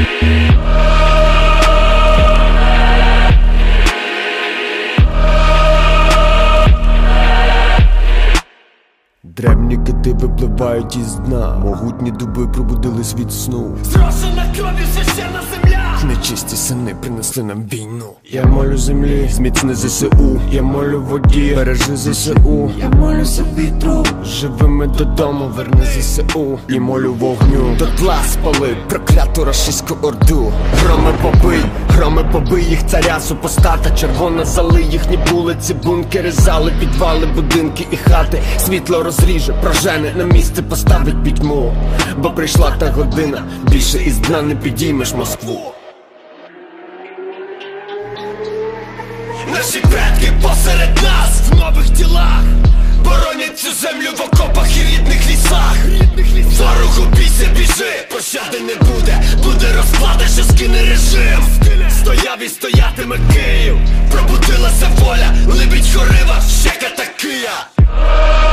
Древні кити випливають із дна, могутні дуби пробудились від сну. Зрошена кров'ю священна земля, нечисті сини принесли нам війну. Я молю землі, зміцни ЗСУ. Я молю воді, бережи ЗСУ. я молюся вітру, живими додому верни ЗСУ. І молю вогню, дотла спали прокляту рашистську орду. Громи побий їх царя супостата. Червона зали їхні вулиці, бункери, зали, підвали, будинки і хати. Світло розріже, прожене, на місце поставить пітьму. Бо прийшла та година, більше із дна не підіймеш Москву. Наші предки посеред нас в нових тілах боронять цю землю в окопах і рідних лісах. Ворогу бійся, біжи, пощади не буде, буде розплата, що скине режим. Стояв і стоятиме Київ, пробудилася воля, либідь хорива, щека та Кия.